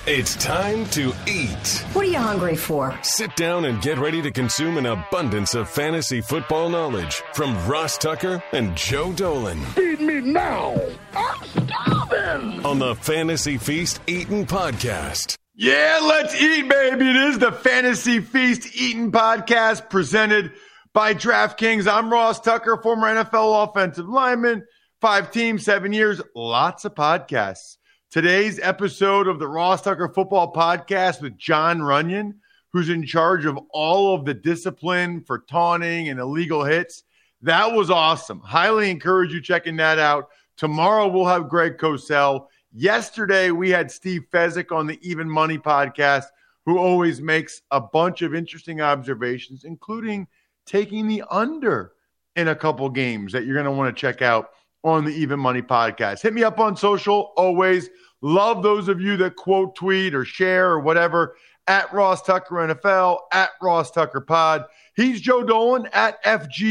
It's time to eat. What are you hungry for? Sit down and get ready to consume an abundance of fantasy football knowledge from Ross Tucker and Joe Dolan. Feed me now. I'm starving. On the Fantasy Feast Eatin' Podcast. Yeah, let's eat, baby. It is the Fantasy Feast Eatin' Podcast presented by DraftKings. I'm Ross Tucker, former NFL offensive lineman, 5 teams, 7 years, lots of podcasts. Today's episode of the Ross Tucker Football Podcast with Jon Runyan, who's in charge of all of the discipline for taunting and illegal hits. That was awesome. Highly encourage you checking that out. Tomorrow we'll have Greg Cosell. Yesterday we had Steve Fezzik on the Even Money Podcast, who always makes a bunch of interesting observations, including taking the under in a couple games that you're going to want to check out on the Even Money Podcast. Hit me up on social, always. Love those of you that quote tweet or share or whatever at Ross Tucker NFL, at Ross Tucker Pod. He's Joe Dolan at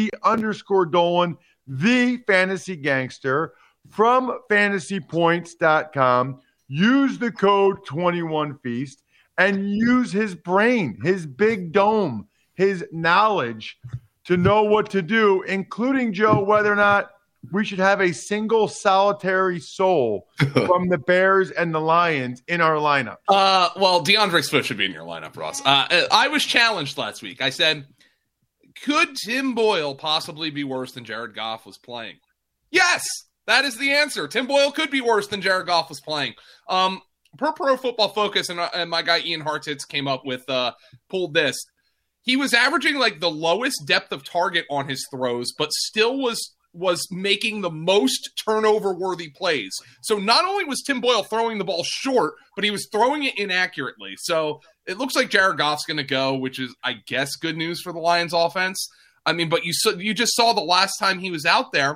FG_Dolan, the fantasy gangster from fantasypoints.com. Use the code 21Feast and use his brain, his big dome, his knowledge to know what to do, including, Joe, whether or not we should have a single solitary soul from the Bears and the Lions in our lineup. Well, DeAndre Swift should be in your lineup, Ross. I was challenged last week. I said, could Tim Boyle possibly be worse than Jared Goff was playing? Yes, that is the answer. Tim Boyle could be worse than Jared Goff was playing. Per Pro Football Focus, and my guy Ian Hartitz came up with, pulled this. He was averaging like the lowest depth of target on his throws, but still was making the most turnover-worthy plays. So not only was Tim Boyle throwing the ball short, but he was throwing it inaccurately. So it looks like Jared Goff's going to go, which is, I guess, good news for the Lions offense. I mean, but you just saw the last time he was out there,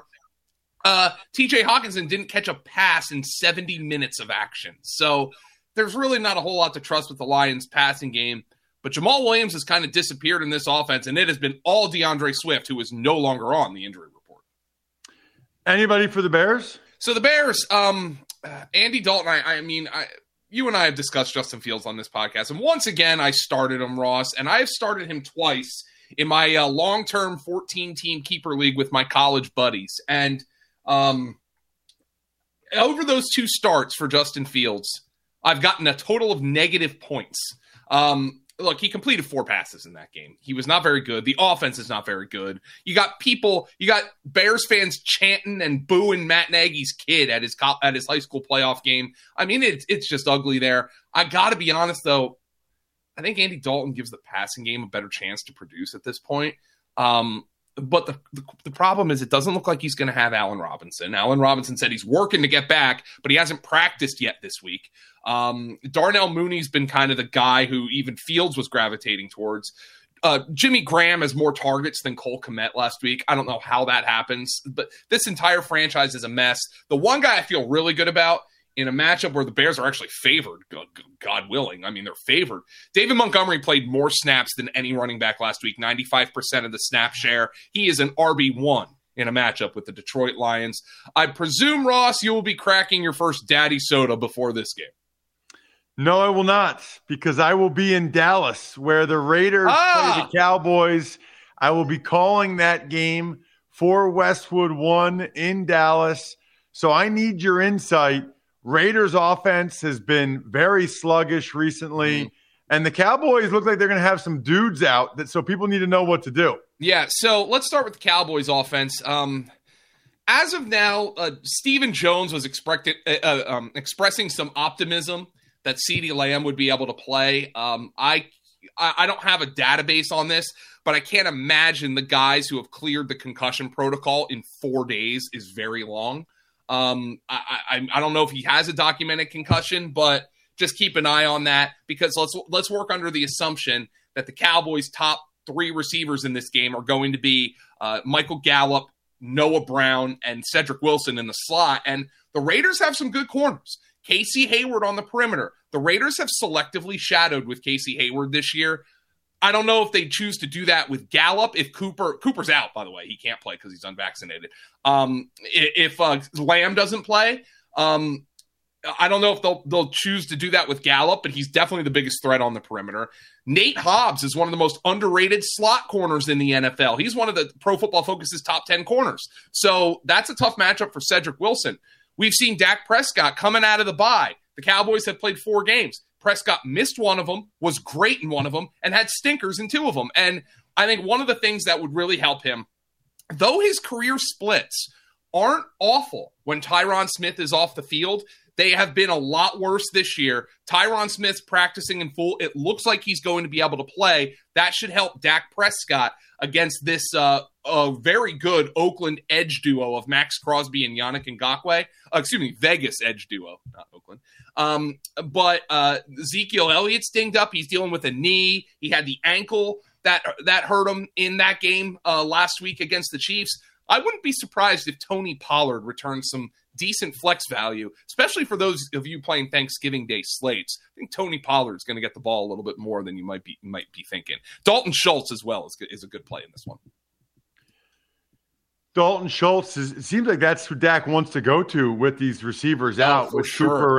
TJ Hawkinson didn't catch a pass in 70 minutes of action. So there's really not a whole lot to trust with the Lions passing game. But Jamal Williams has kind of disappeared in this offense, and it has been all DeAndre Swift, who is no longer on the injury report. Anybody for the Bears? So the Bears, Andy Dalton, you and I have discussed Justin Fields on this podcast. And once again, I started him, Ross, and I've started him twice in my long-term 14-team keeper league with my college buddies. And over those 2 starts for Justin Fields, I've gotten a total of negative points. Look, he completed 4 passes in that game. He was not very good. The offense is not very good. You got Bears fans chanting and booing Matt Nagy's kid at his high school playoff game. I mean, it's just ugly there. I got to be honest, though. I think Andy Dalton gives the passing game a better chance to produce at this point. But the problem is it doesn't look like he's going to have Allen Robinson. Allen Robinson said he's working to get back, but he hasn't practiced yet this week. Darnell Mooney's been kind of the guy who even Fields was gravitating towards. Jimmy Graham has more targets than Cole Kmet last week. I don't know how that happens, but this entire franchise is a mess. The one guy I feel really good about in a matchup where the Bears are actually favored, God willing, I mean, they're favored. David Montgomery played more snaps than any running back last week, 95% of the snap share. He is an RB1 in a matchup with the Detroit Lions. I presume, Ross, you will be cracking your first daddy soda before this game. No, I will not, because I will be in Dallas where the Raiders play the Cowboys. I will be calling that game for Westwood One in Dallas. So I need your insight. Raiders offense has been very sluggish recently, and the Cowboys look like they're going to have some dudes out, so people need to know what to do. Yeah, so let's start with the Cowboys offense. As of now, Stephen Jones was expressing some optimism that CeeDee Lamb would be able to play. I don't have a database on this, but I can't imagine the guys who have cleared the concussion protocol in 4 days is very long. I don't know if he has a documented concussion, but just keep an eye on that, because let's work under the assumption that the Cowboys' top 3 receivers in this game are going to be Michael Gallup, Noah Brown, and Cedric Wilson in the slot. And the Raiders have some good corners. Casey Hayward on the perimeter. The Raiders have selectively shadowed with Casey Hayward this year. I don't know if they choose to do that with Gallup. If Cooper's out, by the way, he can't play because he's unvaccinated. If Lamb doesn't play, I don't know if they'll choose to do that with Gallup, but he's definitely the biggest threat on the perimeter. Nate Hobbs is one of the most underrated slot corners in the NFL. He's one of the Pro Football Focus's top 10 corners. So that's a tough matchup for Cedric Wilson. We've seen Dak Prescott coming out of the bye. The Cowboys have played 4 games. Prescott missed one of them, was great in one of them, and had stinkers in 2 of them. And I think one of the things that would really help him, though his career splits aren't awful when Tyron Smith is off the field, they have been a lot worse this year. Tyron Smith's practicing in full. It looks like he's going to be able to play. That should help Dak Prescott against this very good Oakland edge duo of Max Crosby and Yannick Ngakoue. Vegas edge duo, not Oakland. But Ezekiel Elliott's dinged up. He's dealing with a knee. He had the ankle that hurt him in that game last week against the Chiefs. I wouldn't be surprised if Tony Pollard returns some decent flex value, especially for those of you playing Thanksgiving Day slates. I think Tony Pollard's going to get the ball a little bit more than you might be thinking. Dalton Schultz as well is a good play in this one. Dalton Schultz, it seems like that's who Dak wants to go to with these receivers out, with Cooper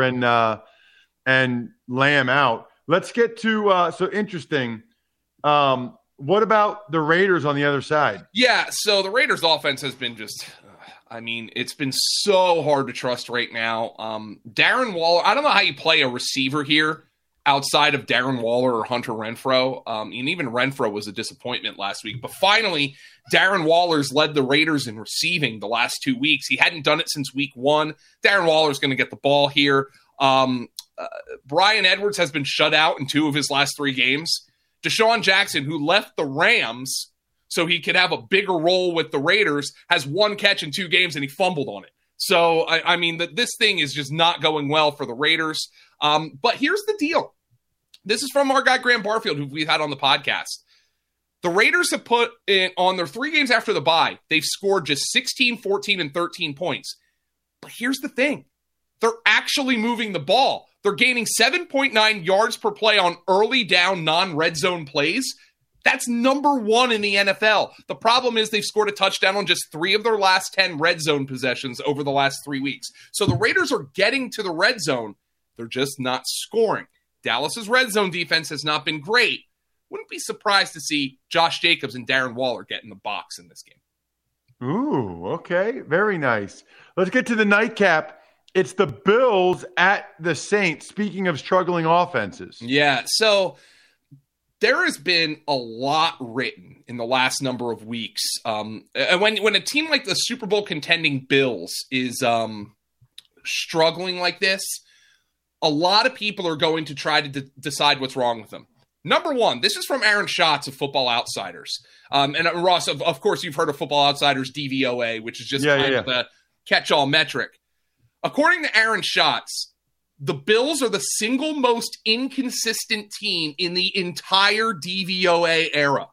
and Lamb out. Let's get to so interesting. What about the Raiders on the other side? Yeah, so the Raiders offense has been just, it's been so hard to trust right now. Darren Waller, I don't know how you play a receiver here outside of Darren Waller or Hunter Renfrow. And even Renfrow was a disappointment last week. But finally, Darren Waller's led the Raiders in receiving the last 2 weeks. He hadn't done it since week 1. Darren Waller's going to get the ball here. Bryan Edwards has been shut out in 2 of his last 3 games. Deshaun Jackson, who left the Rams so he could have a bigger role with the Raiders, has 1 catch in 2 games and he fumbled on it. So, this thing is just not going well for the Raiders. But here's the deal. This is from our guy, Graham Barfield, who we've had on the podcast. The Raiders have put in, on their 3 games after the bye, they've scored just 16, 14, and 13 points. But here's the thing. They're actually moving the ball. They're gaining 7.9 yards per play on early down non-red zone plays. That's number 1 in the NFL. The problem is they've scored a touchdown on just 3 of their last 10 red zone possessions over the last 3 weeks. So the Raiders are getting to the red zone. They're just not scoring. Dallas's red zone defense has not been great. Wouldn't be surprised to see Josh Jacobs and Darren Waller get in the box in this game. Ooh, okay. Very nice. Let's get to the nightcap. It's the Bills at the Saints. Speaking of struggling offenses. Yeah, so there has been a lot written in the last number of weeks. When a team like the Super Bowl contending Bills is struggling like this, a lot of people are going to try to decide what's wrong with them. Number 1, this is from Aaron Schatz of Football Outsiders. And Ross, of course, you've heard of Football Outsiders DVOA, which is just of the catch-all metric. According to Aaron Schatz, the Bills are the single most inconsistent team in the entire DVOA era.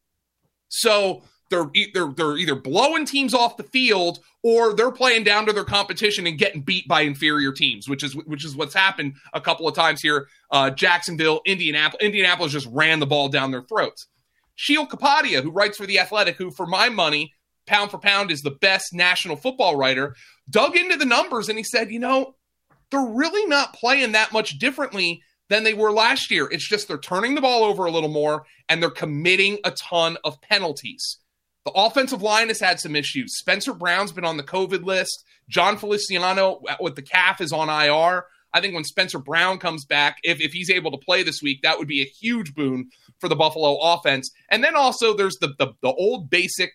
So they're either blowing teams off the field or they're playing down to their competition and getting beat by inferior teams, which is what's happened a couple of times here. Jacksonville, Indianapolis just ran the ball down their throats. Sheil Kapadia, who writes for The Athletic, who for my money, pound for pound, is the best national football writer, dug into the numbers and he said, they're really not playing that much differently than they were last year. It's just they're turning the ball over a little more and they're committing a ton of penalties. The offensive line has had some issues. Spencer Brown's been on the COVID list. John Feliciano with the calf is on IR. I think when Spencer Brown comes back, if he's able to play this week, that would be a huge boon for the Buffalo offense. And then also there's the old basic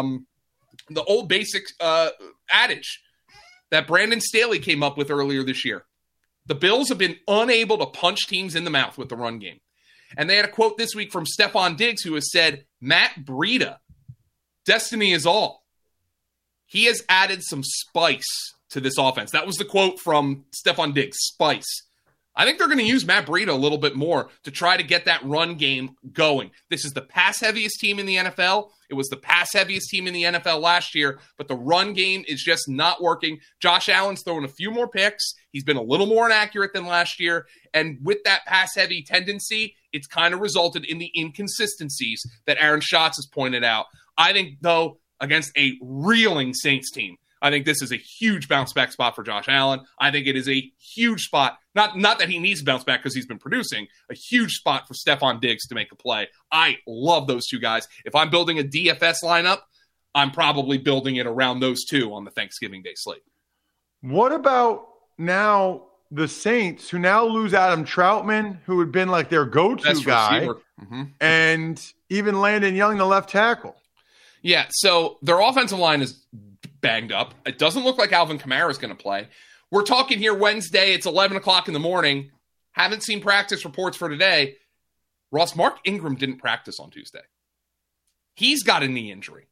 adage that Brandon Staley came up with earlier this year. The Bills have been unable to punch teams in the mouth with the run game. And they had a quote this week from Stephon Diggs, who has said, Matt Breida, destiny is all. He has added some spice to this offense. That was the quote from Stephon Diggs, spice. I think they're going to use Matt Breida a little bit more to try to get that run game going. This is the pass-heaviest team in the NFL. It was the pass-heaviest team in the NFL last year, but the run game is just not working. Josh Allen's throwing a few more picks. He's been a little more inaccurate than last year, and with that pass-heavy tendency, it's kind of resulted in the inconsistencies that Aaron Schatz has pointed out. I think, though, against a reeling Saints team, I think this is a huge bounce back spot for Josh Allen. I think it is a huge spot. Not that he needs to bounce back because he's been producing. A huge spot for Stephon Diggs to make a play. I love those two guys. If I'm building a DFS lineup, I'm probably building it around those two on the Thanksgiving Day slate. What about now the Saints, who now lose Adam Troutman, who had been like their go-to Best guy, receiver. and even Landon Young, the left tackle? Yeah, so their offensive line is banged up. It doesn't look like Alvin Kamara is going to play. We're talking here Wednesday. It's 11 o'clock in the morning. Haven't seen practice reports for today. Ross, Mark Ingram didn't practice on Tuesday. He's got a knee injury.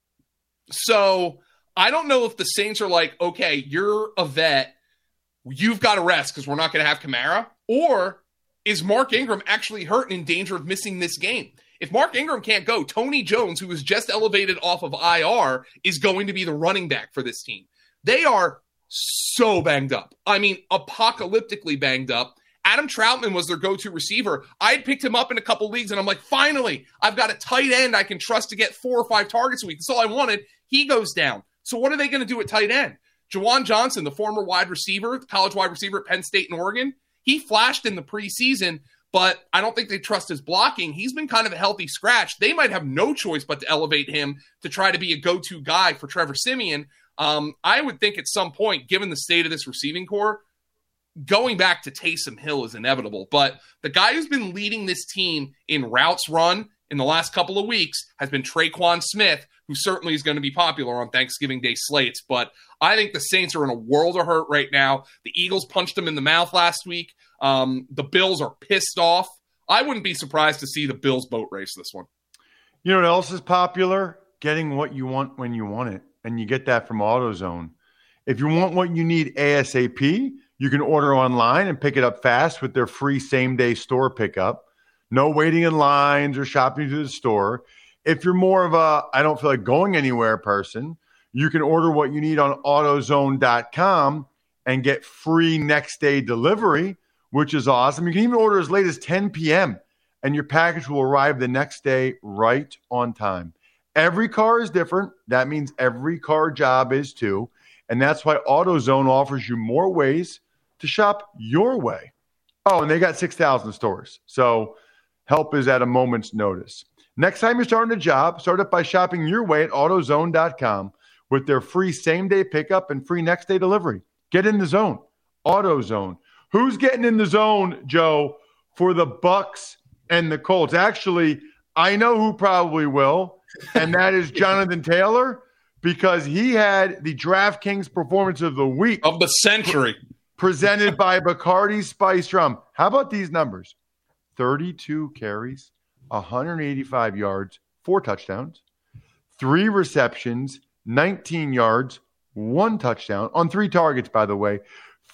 So I don't know if the Saints are like, okay, you're a vet. You've got to rest because we're not going to have Kamara. Or is Mark Ingram actually hurt and in danger of missing this game? If Mark Ingram can't go, Tony Jones, who was just elevated off of IR, is going to be the running back for this team. They are so banged up. I mean, apocalyptically banged up. Adam Troutman was their go-to receiver. I had picked him up in a couple leagues, and I'm like, finally, I've got a tight end I can trust to get 4 or 5 targets a week. That's all I wanted. He goes down. So what are they going to do at tight end? Jawan Johnson, the former wide receiver, college wide receiver at Penn State and Oregon, he flashed in the preseason, but I don't think they trust his blocking. He's been kind of a healthy scratch. They might have no choice but to elevate him to try to be a go-to guy for Trevor Siemian. I would think at some point, given the state of this receiving core, going back to Taysom Hill is inevitable. But the guy who's been leading this team in routes run in the last couple of weeks has been Traquan Smith, who certainly is going to be popular on Thanksgiving Day slates. But I think the Saints are in a world of hurt right now. The Eagles punched them in the mouth last week. The Bills are pissed off. I wouldn't be surprised to see the Bills boat race this one. You know what else is popular? Getting what you want when you want it. And you get that from AutoZone. If you want what you need ASAP, you can order online and pick it up fast with their free same-day store pickup. No waiting in lines or shopping to the store. If you're more of a I don't feel like going anywhere person, you can order what you need on AutoZone.com and get free next-day delivery, which is awesome. You can even order as late as 10 p.m., and your package will arrive the next day right on time. Every car is different. That means every car job is too. And that's why AutoZone offers you more ways to shop your way. Oh, and they got 6,000 stores. So help is at a moment's notice. Next time you're starting a job, start it by shopping your way at AutoZone.com with their free same-day pickup and free next-day delivery. Get in the zone. AutoZone. Who's getting in the zone, Joe, for the Bucks and the Colts? Actually, I know who probably will, and that is Jonathan Taylor, because he had the DraftKings Performance of the Week. Of the century. Presented by Bacardi Spice Rum. How about these numbers? 32 carries, 185 yards, 4 touchdowns, 3 receptions, 19 yards, 1 touchdown on 3 targets, by the way.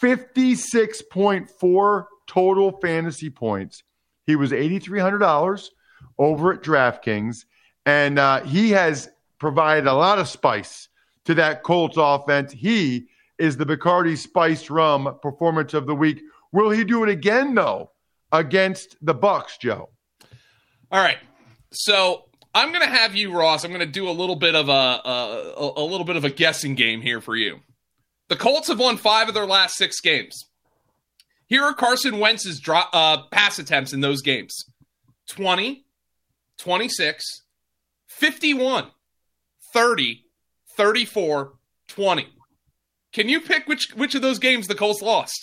56.4 total fantasy points. He was $8,300 over at DraftKings, and he has provided a lot of spice to that Colts offense. He is the Bacardi Spiced Rum Performance of the Week. Will he do it again, though, against the Bucks, Joe? All right. So I'm going to have you, Ross. I'm going to do a little bit of a guessing game here for you. The Colts have won 5 of their last 6 games. Here are Carson Wentz's pass attempts in those games. 20, 26, 51, 30, 34, 20. Can you pick which of those games the Colts lost?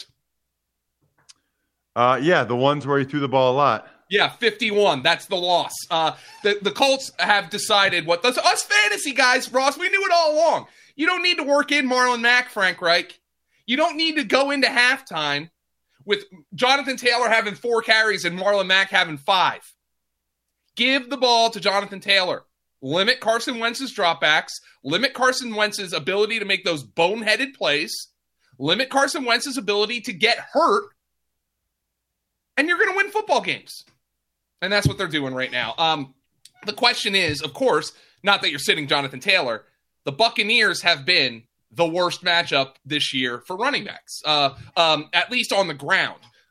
Yeah, the ones where he threw the ball a lot. Yeah, 51. That's the loss. The Colts have decided us fantasy guys, Ross, we knew it all along. You don't need to work in Marlon Mack, Frank Reich. You don't need to go into halftime with Jonathan Taylor having 4 carries and Marlon Mack having 5. Give the ball to Jonathan Taylor. Limit Carson Wentz's dropbacks. Limit Carson Wentz's ability to make those boneheaded plays. Limit Carson Wentz's ability to get hurt. And you're going to win football games. And that's what they're doing right now. The question is, of course, not that you're sitting Jonathan Taylor. The Buccaneers have been the worst matchup this year for running backs, at least on the ground.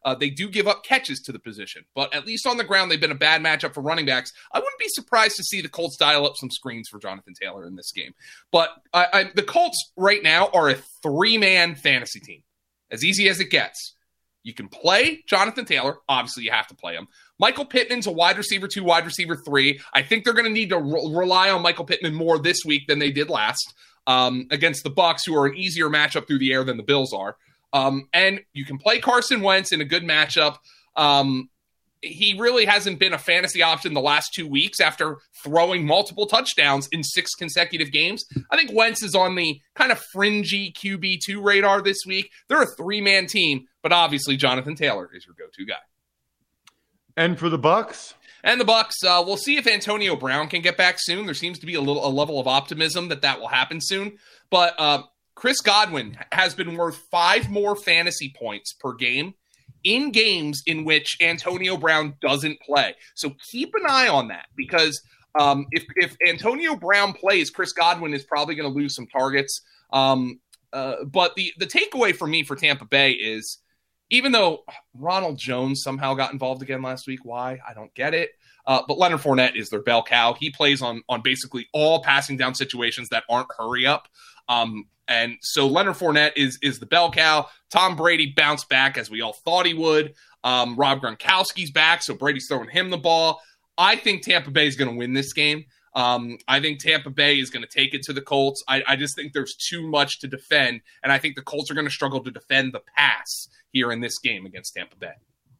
They do give up catches to the position, but at least on the ground, they've been a bad matchup for running backs. I wouldn't be surprised to see the Colts dial up some screens for Jonathan Taylor in this game. But the Colts right now are a 3-man fantasy team, as easy as it gets. You can play Jonathan Taylor. Obviously, you have to play him. Michael Pittman's a wide receiver 2, wide receiver 3. I think they're going to need to rely on Michael Pittman more this week than they did last against the Bucs, who are an easier matchup through the air than the Bills are. And you can play Carson Wentz in a good matchup. He really hasn't been a fantasy option the last 2 weeks after throwing multiple touchdowns in 6 consecutive games. I think Wentz is on the kind of fringy QB2 radar this week. They're a 3-man team, but obviously Jonathan Taylor is your go-to guy. And for the Bucs? And the Bucs, we'll see if Antonio Brown can get back soon. There seems to be a level of optimism that will happen soon. But Chris Godwin has been worth 5 more fantasy points per game in games in which Antonio Brown doesn't play. So keep an eye on that, because if Antonio Brown plays, Chris Godwin is probably going to lose some targets. But the takeaway for me for Tampa Bay is, even though Ronald Jones somehow got involved again last week, why? I don't get it. But Leonard Fournette is their bell cow. He plays on basically all passing down situations that aren't hurry up. And so Leonard Fournette is the bell cow. Tom Brady bounced back as we all thought he would. Rob Gronkowski's back, so Brady's throwing him the ball. I think Tampa Bay is going to win this game. I think Tampa Bay is going to take it to the Colts. I just think there's too much to defend, and I think the Colts are going to struggle to defend the pass here in this game against Tampa Bay.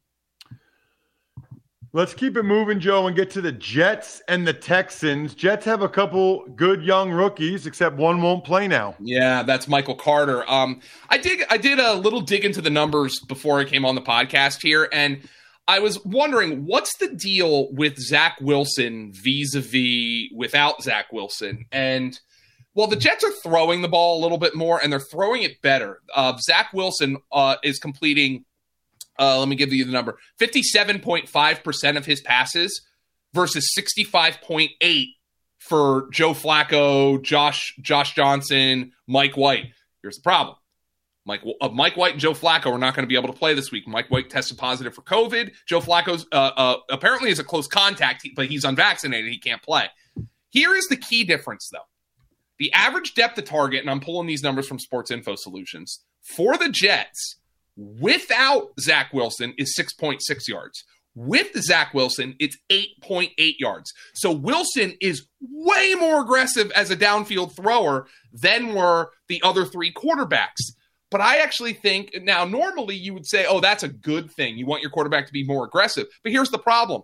Let's keep it moving, Joe, and get to the Jets and the Texans. Jets have a couple good young rookies, except one won't play now. Yeah, that's Michael Carter. I did a little dig into the numbers before I came on the podcast here, and I was wondering, what's the deal with Zach Wilson vis-a-vis without Zach Wilson? And, well, the Jets are throwing the ball a little bit more, and they're throwing it better. Zach Wilson is completing, let me give you the number, 57.5% of his passes versus 65.8% for Joe Flacco, Josh Johnson, Mike White. Here's the problem. Mike White and Joe Flacco are not going to be able to play this week. Mike White tested positive for COVID. Joe Flacco's apparently is a close contact, but he's unvaccinated. He can't play. Here is the key difference, though. The average depth of target, and I'm pulling these numbers from Sports Info Solutions, for the Jets without Zach Wilson is 6.6 yards. With Zach Wilson, it's 8.8 yards. So Wilson is way more aggressive as a downfield thrower than were the other 3 quarterbacks. But I actually think, now normally you would say, oh, that's a good thing. You want your quarterback to be more aggressive. But here's the problem.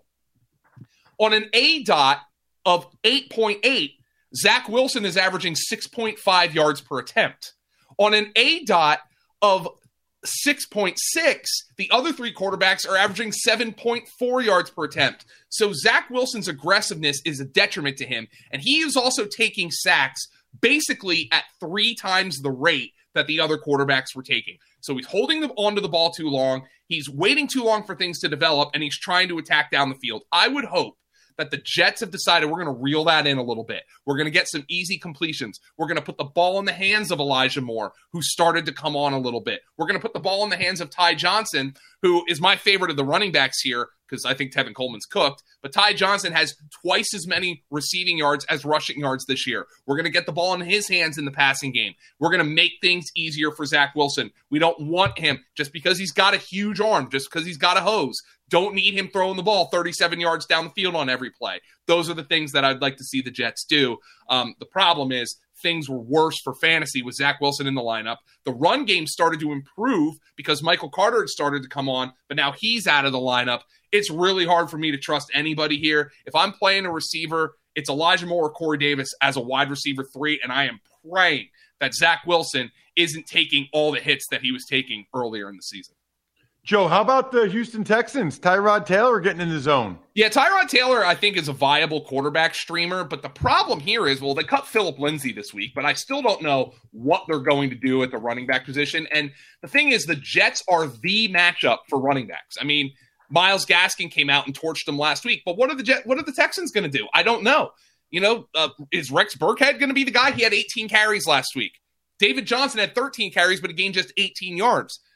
On an ADOT of 8.8, Zach Wilson is averaging 6.5 yards per attempt. On an ADOT of 6.6, the other 3 quarterbacks are averaging 7.4 yards per attempt. So Zach Wilson's aggressiveness is a detriment to him. And he is also taking sacks basically at 3 times the rate that the other quarterbacks were taking. So he's holding onto the ball too long. He's waiting too long for things to develop, and he's trying to attack down the field. I would hope that the Jets have decided we're going to reel that in a little bit. We're going to get some easy completions. We're going to put the ball in the hands of Elijah Moore, who started to come on a little bit. We're going to put the ball in the hands of Ty Johnson, who is my favorite of the running backs here, because I think Tevin Coleman's cooked. But Ty Johnson has twice as many receiving yards as rushing yards this year. We're going to get the ball in his hands in the passing game. We're going to make things easier for Zach Wilson. We don't want him, just because he's got a huge arm, just because he's got a hose, don't need him throwing the ball 37 yards down the field on every play. Those are the things that I'd like to see the Jets do. The problem is things were worse for fantasy with Zach Wilson in the lineup. The run game started to improve because Michael Carter had started to come on, but now he's out of the lineup. It's really hard for me to trust anybody here. If I'm playing a receiver, it's Elijah Moore or Corey Davis as a wide receiver 3, and I am praying that Zach Wilson isn't taking all the hits that he was taking earlier in the season. Joe, how about the Houston Texans? Tyrod Taylor getting in the zone. Yeah, Tyrod Taylor, I think, is a viable quarterback streamer, but the problem here is, well, they cut Phillip Lindsay this week, but I still don't know what they're going to do at the running back position. And the thing is, the Jets are the matchup for running backs. I mean, Myles Gaskin came out and torched them last week, but what are the Texans going to do? I don't know. You know, is Rex Burkhead going to be the guy? He had 18 carries last week. David Johnson had 13 carries, but he gained just 18 yards.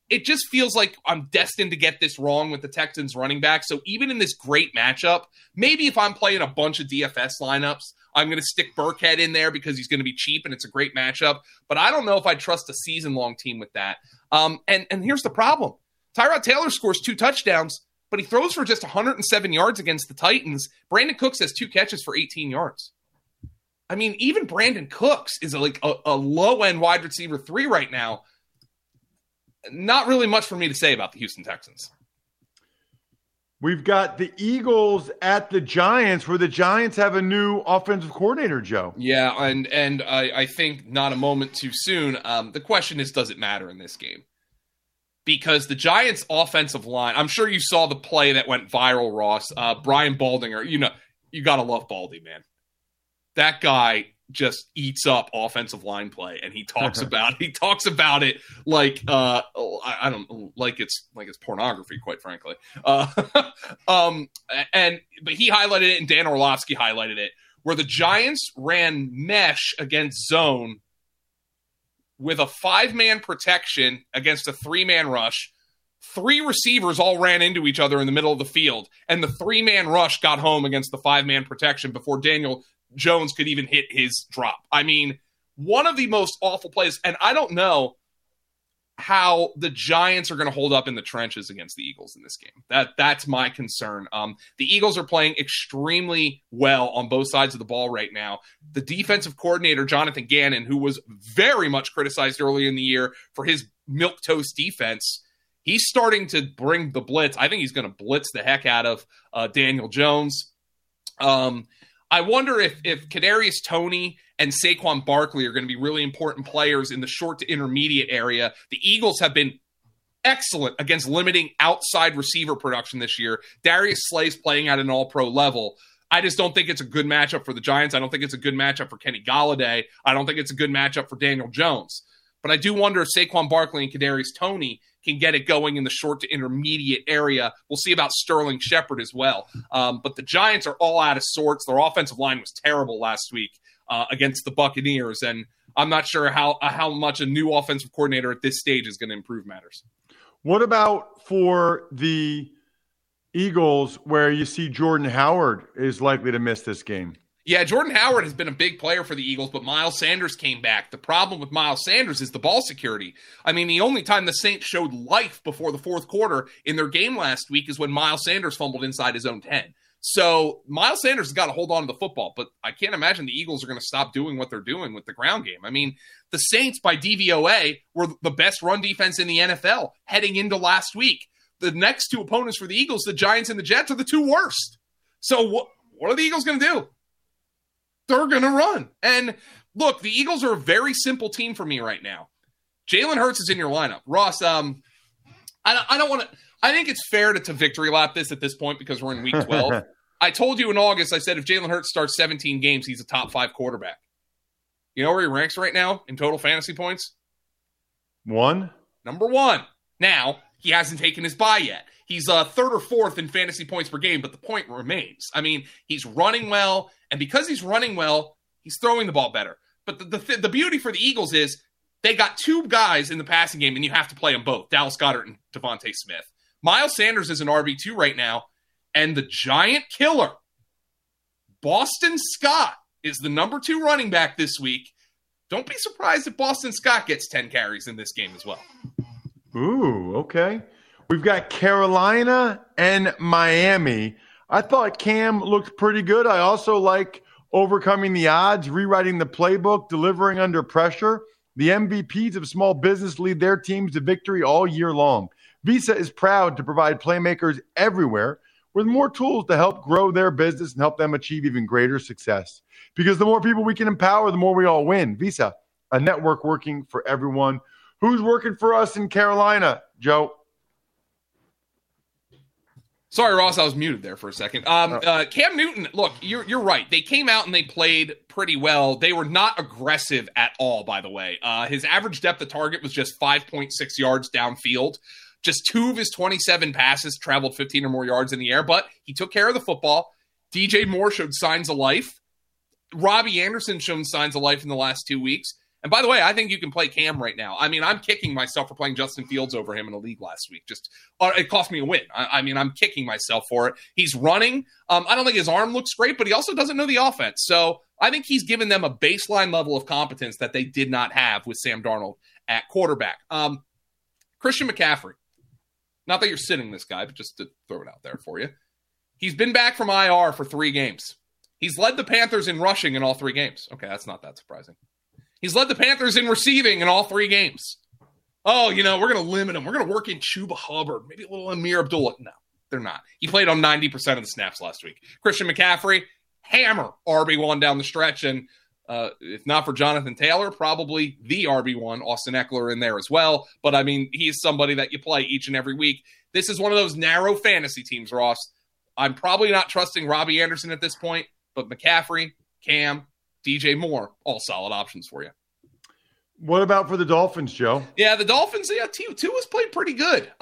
it just feels like I'm destined to get this wrong with the Texans running back. So even in this great matchup, maybe if I'm playing a bunch of DFS lineups, I'm going to stick Burkhead in there because he's going to be cheap and it's a great matchup. But I don't know if I trust a season-long team with that. And here's the problem. Tyrod Taylor scores 2 touchdowns, but he throws for just 107 yards against the Titans. Brandon Cooks has 2 catches for 18 yards. I mean, even Brandon Cooks is a low-end wide receiver 3 right now. Not really much for me to say about the Houston Texans. We've got the Eagles at the Giants, where the Giants have a new offensive coordinator, Joe. Yeah, and I think not a moment too soon. The question is, does it matter in this game? Because the Giants' offensive line, I'm sure you saw the play that went viral, Ross. Brian Baldinger, you got to love Baldy, man. That guy just eats up offensive line play, and he talks about it like I don't like it's pornography, quite frankly. But he highlighted it, and Dan Orlovsky highlighted it, where the Giants ran mesh against zone with a 5-man protection against a 3-man rush. 3 receivers all ran into each other in the middle of the field, and the 3-man rush got home against the 5-man protection before Daniel Jones could even hit his drop. I mean, one of the most awful plays, and I don't know how the Giants are going to hold up in the trenches against the Eagles in this game. That's my concern. The Eagles are playing extremely well on both sides of the ball right now. The defensive coordinator, Jonathan Gannon, who was very much criticized early in the year for his milquetoast defense, he's starting to bring the blitz. I think he's going to blitz the heck out of Daniel Jones. I wonder if Kadarius Toney and Saquon Barkley are going to be really important players in the short to intermediate area. The Eagles have been excellent against limiting outside receiver production this year. Darius Slay's playing at an all-pro level. I just don't think it's a good matchup for the Giants. I don't think it's a good matchup for Kenny Golladay. I don't think it's a good matchup for Daniel Jones. But I do wonder if Saquon Barkley and Kadarius Toney can get it going in the short to intermediate area. We'll see about Sterling Shepard as well. But the Giants are all out of sorts. Their offensive line was terrible last week against the Buccaneers, and I'm not sure how much a new offensive coordinator at this stage is going to improve matters. What about for the Eagles, where you see Jordan Howard is likely to miss this game? Yeah, Jordan Howard has been a big player for the Eagles, but Miles Sanders came back. The problem with Miles Sanders is the ball security. I mean, the only time the Saints showed life before the fourth quarter in their game last week is when Miles Sanders fumbled inside his own 10. So Miles Sanders has got to hold on to the football, but I can't imagine the Eagles are going to stop doing what they're doing with the ground game. I mean, the Saints, by DVOA, were the best run defense in the NFL heading into last week. The next 2 opponents for the Eagles, the Giants and the Jets, are the 2 worst. So what are the Eagles going to do? They're going to run. And look, the Eagles are a very simple team for me right now. Jalen Hurts is in your lineup. Ross, I don't want to – I think it's fair to victory lap this at this point because we're in week 12. I told you in August, I said if Jalen Hurts starts 17 games, he's a top 5 quarterback. You know where he ranks right now in total fantasy points? 1. Number 1. Now, he hasn't taken his bye yet. He's 3rd or 4th in fantasy points per game, but the point remains. I mean, he's running well, and because he's running well, he's throwing the ball better. But the beauty for the Eagles is they got 2 guys in the passing game, and you have to play them both, Dallas Goedert and Devontae Smith. Miles Sanders is an RB2 right now, and the giant killer, Boston Scott, is the number 2 running back this week. Don't be surprised if Boston Scott gets 10 carries in this game as well. Ooh, okay. We've got Carolina and Miami. I thought Cam looked pretty good. I also like overcoming the odds, rewriting the playbook, delivering under pressure. The MVPs of small business lead their teams to victory all year long. Visa is proud to provide playmakers everywhere with more tools to help grow their business and help them achieve even greater success. Because the more people we can empower, the more we all win. Visa, a network working for everyone. Who's working for us in Carolina, Joe? Sorry, Ross, I was muted there for a second. Cam Newton, look, you're right. They came out and they played pretty well. They were not aggressive at all, by the way. His average depth of target was just 5.6 yards downfield. Just 2 of his 27 passes traveled 15 or more yards in the air, but he took care of the football. DJ Moore showed signs of life. Robbie Anderson showed signs of life in the last 2 weeks. And by the way, I think you can play Cam right now. I mean, I'm kicking myself for playing Justin Fields over him in a league last week. It cost me a win. I mean, I'm kicking myself for it. He's running. I don't think his arm looks great, but he also doesn't know the offense. So I think he's given them a baseline level of competence that they did not have with Sam Darnold at quarterback. Christian McCaffrey. Not that you're sitting this guy, but just to throw it out there for you. He's been back from IR for 3 games. He's led the Panthers in rushing in all 3 games. Okay, that's not that surprising. He's led the Panthers in receiving in all 3 games. Oh, we're going to limit him. We're going to work in Chuba Hubbard, maybe a little Amir Abdullah. No, they're not. He played on 90% of the snaps last week. Christian McCaffrey, hammer RB1 down the stretch. And if not for Jonathan Taylor, probably the RB1, Austin Eckler in there as well. But, I mean, he is somebody that you play each and every week. This is one of those narrow fantasy teams, Ross. I'm probably not trusting Robbie Anderson at this point, but McCaffrey, Cam, DJ Moore, all solid options for you. What about for the Dolphins, Joe? Yeah, the Dolphins, Tua's played pretty good.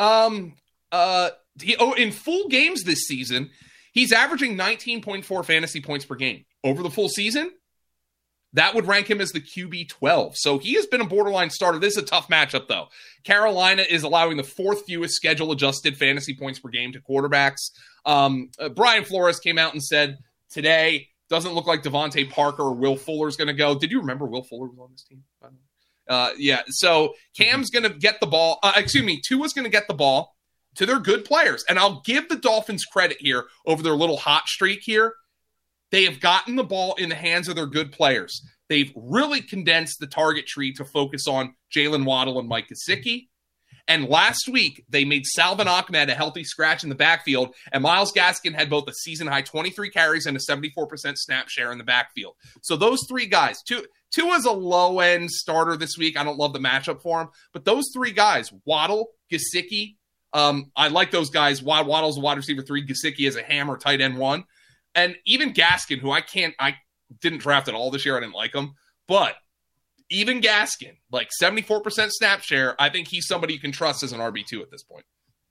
In full games this season, he's averaging 19.4 fantasy points per game. Over the full season, that would rank him as the QB 12. So he has been a borderline starter. This is a tough matchup, though. Carolina is allowing the 4th fewest schedule-adjusted fantasy points per game to quarterbacks. Brian Flores came out and said today, doesn't look like Devontae Parker or Will Fuller is going to go. Did you remember Will Fuller was on this team? Yeah, so Cam's going to get the ball. Tua's going to get the ball to their good players. And I'll give the Dolphins credit here over their little hot streak here. They have gotten the ball in the hands of their good players. They've really condensed the target tree to focus on Jalen Waddle and Mike Gesicki. And last week, they made Salvon Ahmed a healthy scratch in the backfield, and Myles Gaskin had both a season-high 23 carries and a 74% snap share in the backfield. So those 3 guys, Tua's a low-end starter this week. I don't love the matchup for him. But those 3 guys, Waddle, Gesicki, I like those guys. Waddle's a wide receiver 3, Gesicki is a hammer tight end 1. And even Gaskin, who I didn't draft at all this year. I didn't like him. But even Gaskin, like 74% snap share, I think he's somebody you can trust as an RB2 at this point.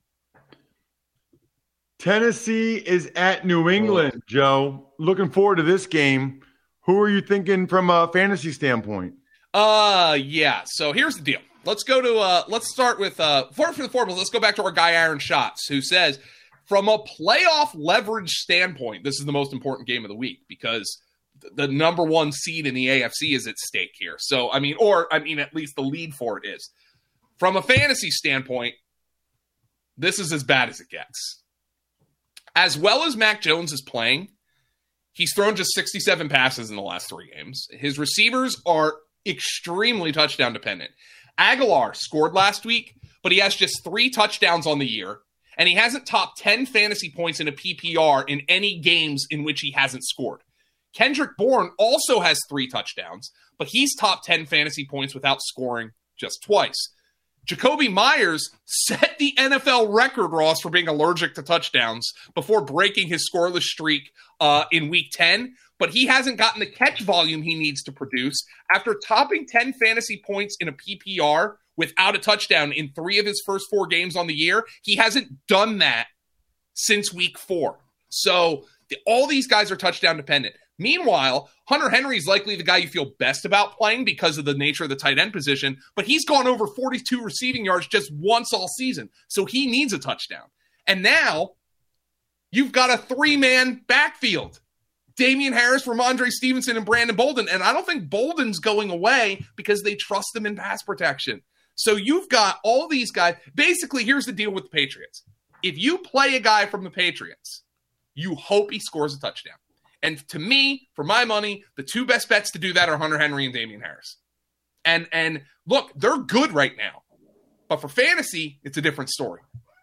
Tennessee is at New England, Joe. Looking forward to this game. Who are you thinking from a fantasy standpoint? Yeah. So here's the deal. Let's go to let's start with for the foremost. Let's go back to our guy Aaron Schatz, who says, from a playoff leverage standpoint, this is the most important game of the week because the number 1 seed in the AFC is at stake here. So, at least the lead for it is. From a fantasy standpoint, this is as bad as it gets. As well as Mac Jones is playing, he's thrown just 67 passes in the last 3 games. His receivers are extremely touchdown dependent. Aguilar scored last week, but he has just 3 touchdowns on the year, and he hasn't topped 10 fantasy points in a PPR in any games in which he hasn't scored. Kendrick Bourne also has 3 touchdowns, but he's top 10 fantasy points without scoring just twice. Jacoby Myers set the NFL record, Ross, for being allergic to touchdowns before breaking his scoreless streak in Week 10, but he hasn't gotten the catch volume he needs to produce. After topping 10 fantasy points in a PPR without a touchdown in 3 of his first 4 games on the year, he hasn't done that since Week 4. So all these guys are touchdown dependent. Meanwhile, Hunter Henry is likely the guy you feel best about playing because of the nature of the tight end position, but he's gone over 42 receiving yards just once all season, so he needs a touchdown. And now you've got a 3-man backfield. Damian Harris, Ramondre Stevenson, and Brandon Bolden, and I don't think Bolden's going away because they trust him in pass protection. So you've got all these guys. Basically, here's the deal with the Patriots. If you play a guy from the Patriots, you hope he scores a touchdown. And to me, for my money, the 2 best bets to do that are Hunter Henry and Damian Harris. And look, they're good right now. But for fantasy, it's a different story.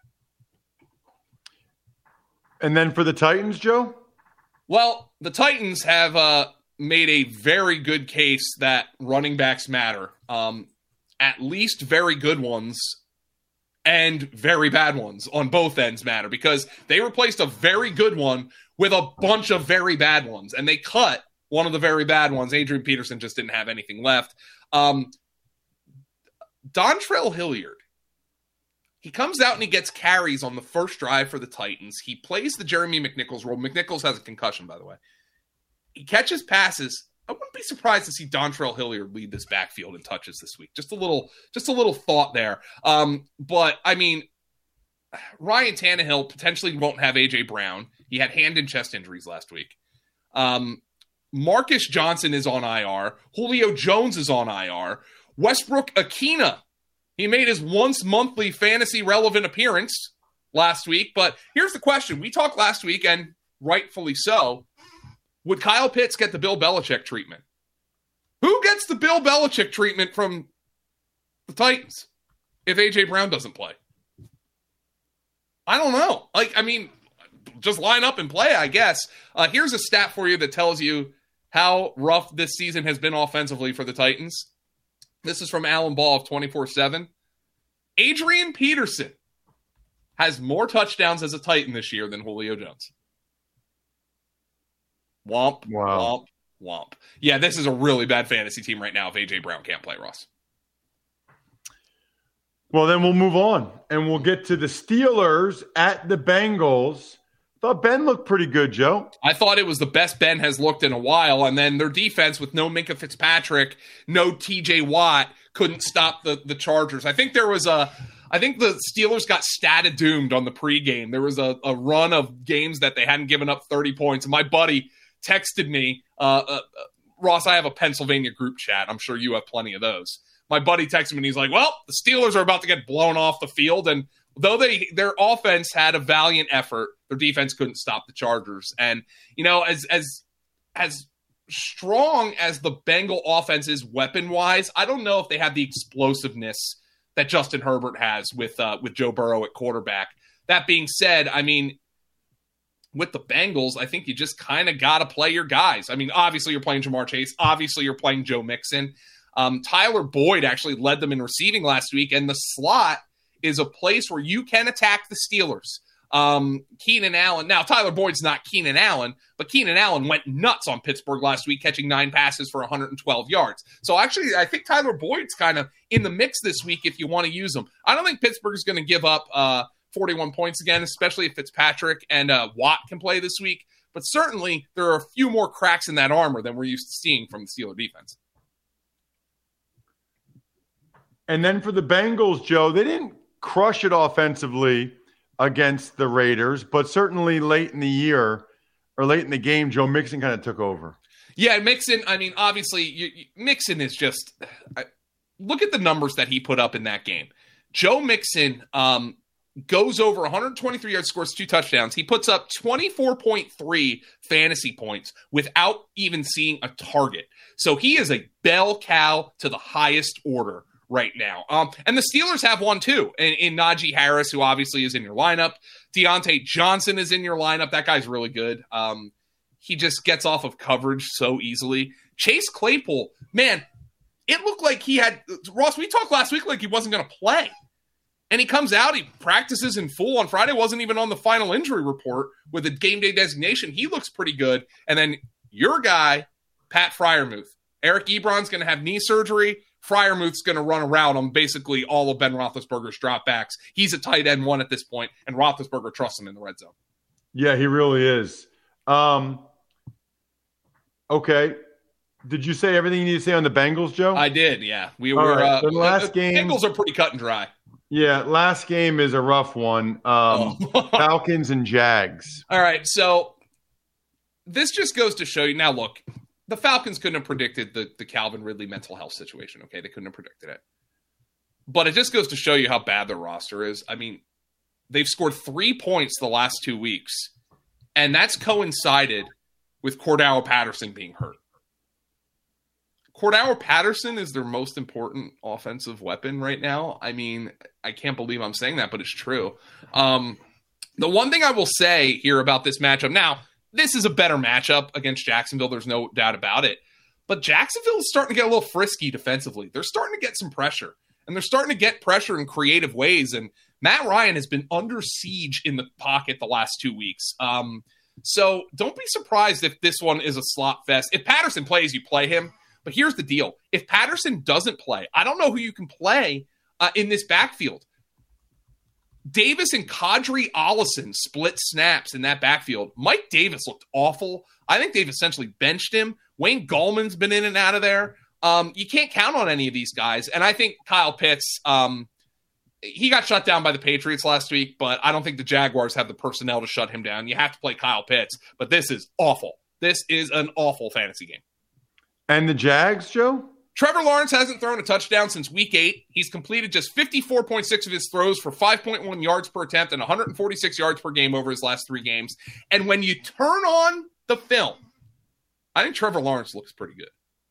And then for the Titans, Joe? Well, the Titans have made a very good case that running backs matter. At least very good ones and very bad ones on both ends matter because they replaced a very good one with a bunch of very bad ones, and they cut one of the very bad ones. Adrian Peterson just didn't have anything left. Dontrell Hilliard, he comes out and he gets carries on the first drive for the Titans. He plays the Jeremy McNichols role. McNichols has a concussion, by the way. He catches passes, I wouldn't be surprised to see Dontrell Hilliard lead this backfield in touches this week. Just a little thought there. But I mean, Ryan Tannehill potentially won't have A.J. Brown. He had hand and chest injuries last week. Marcus Johnson is on IR. Julio Jones is on IR. Westbrook Akina, he made his once monthly fantasy relevant appearance last week. But here's the question. We talked last week, and rightfully so. Would Kyle Pitts get the Bill Belichick treatment? Who gets the Bill Belichick treatment from the Titans if A.J. Brown doesn't play? I don't know. Just line up and play, I guess. Here's a stat for you that tells you how rough this season has been offensively for the Titans. This is from Alan Ball of 24/7. Adrian Peterson has more touchdowns as a Titan this year than Julio Jones. Womp, wow. Womp. Yeah, this is a really bad fantasy team right now if A.J. Brown can't play, Ross. Well, then we'll move on, and we'll get to the Steelers at the Bengals. Thought Ben looked pretty good, Joe. I thought it was the best Ben has looked in a while, and then their defense with no Minkah Fitzpatrick, no T.J. Watt, couldn't stop the Chargers. I think the Steelers got statted doomed on the pregame. There was a run of games that they hadn't given up 30 points. And my buddy texted me, Ross, I have a Pennsylvania group chat. I'm sure you have plenty of those. My buddy texted me, and he's like, well, the Steelers are about to get blown off the field. And though their offense had a valiant effort, their defense couldn't stop the Chargers. And, as strong as the Bengal offense is weapon-wise, I don't know if they have the explosiveness that Justin Herbert has with Joe Burrow at quarterback. That being said, with the Bengals, I think you just kind of got to play your guys. Obviously you're playing Jamar Chase. Obviously you're playing Joe Mixon. Tyler Boyd actually led them in receiving last week, and the slot is a place where you can attack the Steelers. Keenan Allen. Now, Tyler Boyd's not Keenan Allen, but Keenan Allen went nuts on Pittsburgh last week, catching 9 passes for 112 yards. So actually, I think Tyler Boyd's kind of in the mix this week if you want to use him. I don't think Pittsburgh's going to give up 41 points again, especially if Fitzpatrick and Watt can play this week. But certainly, there are a few more cracks in that armor than we're used to seeing from the Steeler defense. And then for the Bengals, Joe, they didn't crush it offensively against the Raiders, but certainly late in the year or late in the game, Joe Mixon kind of took over. Yeah, Mixon, obviously, Mixon is just look at the numbers that he put up in that game. Joe Mixon goes over 123 yards, scores 2 touchdowns. He puts up 24.3 fantasy points without even seeing a target. So he is a bell cow to the highest order right now. And the Steelers have one too in Najee Harris, who obviously is in your lineup. Deontay Johnson is in your lineup. That guy's really good. He just gets off of coverage so easily. Chase Claypool, man, it looked like he had Ross. We talked last week like he wasn't going to play. And he comes out, he practices in full on Friday, wasn't even on the final injury report with a game day designation. He looks pretty good. And then your guy, Pat Freiermuth. Eric Ebron's going to have knee surgery. Freiermuth's going to run around on basically all of Ben Roethlisberger's dropbacks. He's a tight end 1 at this point, and Roethlisberger trusts him in the red zone. Yeah, he really is. Okay. Did you say everything you need to say on the Bengals, Joe? I did, yeah. We were. Right. The last game, Bengals are pretty cut and dry. Yeah, last game is a rough one. Falcons and Jags. All right, so this just goes to show you. Now, look, the Falcons couldn't have predicted the Calvin Ridley mental health situation, okay? They couldn't have predicted it. But it just goes to show you how bad their roster is. They've scored 3 points the last 2 weeks, and that's coincided with Cordell Patterson being hurt. Cordell Patterson is their most important offensive weapon right now. I can't believe I'm saying that, but it's true. The one thing I will say here about this matchup, now, this is a better matchup against Jacksonville. There's no doubt about it. But Jacksonville is starting to get a little frisky defensively. They're starting to get some pressure. And they're starting to get pressure in creative ways. And Matt Ryan has been under siege in the pocket the last 2 weeks. So don't be surprised if this one is a slot fest. If Patterson plays, you play him. But here's the deal. If Patterson doesn't play, I don't know who you can play in this backfield. Davis and Kadri Ollison split snaps in that backfield. Mike Davis looked awful. I think they've essentially benched him. Wayne Gallman's been in and out of there. You can't count on any of these guys. And I think Kyle Pitts, he got shut down by the Patriots last week, but I don't think the Jaguars have the personnel to shut him down. You have to play Kyle Pitts, but this is awful. This is an awful fantasy game. And the Jags, Joe? Trevor Lawrence hasn't thrown a touchdown since week 8. He's completed just 54.6 of his throws for 5.1 yards per attempt and 146 yards per game over his last 3 games. And when you turn on the film, I think Trevor Lawrence looks pretty good.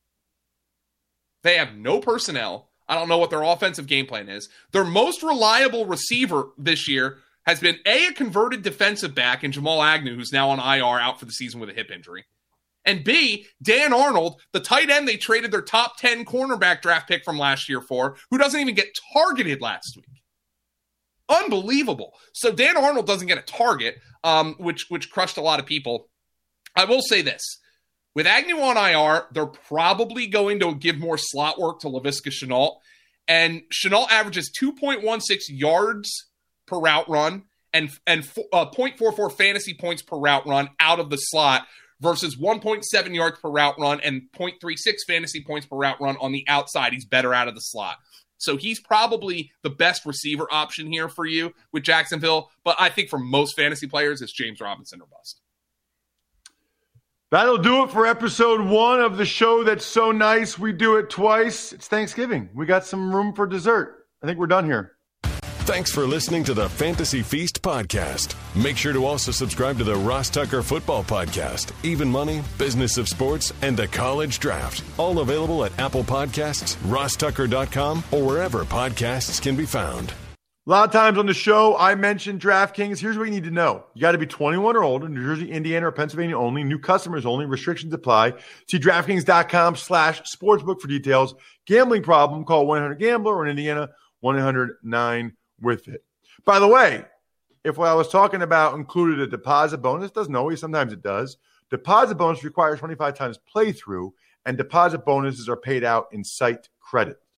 They have no personnel. I don't know what their offensive game plan is. Their most reliable receiver this year has been a converted defensive back in Jamal Agnew, who's now on IR, out for the season with a hip injury. And B, Dan Arnold, the tight end they traded their top 10 cornerback draft pick from last year for, who doesn't even get targeted last week. Unbelievable. So Dan Arnold doesn't get a target, which crushed a lot of people. I will say this. With Agnew on IR, they're probably going to give more slot work to Laviska Shenault. And Shenault averages 2.16 yards per route run and 0.44 fantasy points per route run out of the slot versus 1.7 yards per route run and 0.36 fantasy points per route run on the outside. He's better out of the slot. So he's probably the best receiver option here for you with Jacksonville. But I think for most fantasy players, it's James Robinson or bust. That'll do it for episode 1 of the show that's so nice we do it twice. It's Thanksgiving. We got some room for dessert. I think we're done here. Thanks for listening to the Fantasy Feast podcast. Make sure to also subscribe to the Ross Tucker Football Podcast, Even Money, Business of Sports, and the College Draft. All available at Apple Podcasts, rosstucker.com, or wherever podcasts can be found. A lot of times on the show, I mentioned DraftKings. Here's what you need to know. You got to be 21 or older, New Jersey, Indiana, or Pennsylvania only. New customers only. Restrictions apply. See DraftKings.com/sportsbook for details. Gambling problem, call 1-800-GAMBLER, or in Indiana, 1-800-9-WITH-IT. By the way, if what I was talking about included a deposit bonus, doesn't always, sometimes it does. Deposit bonus requires 25 times playthrough, and deposit bonuses are paid out in site credit.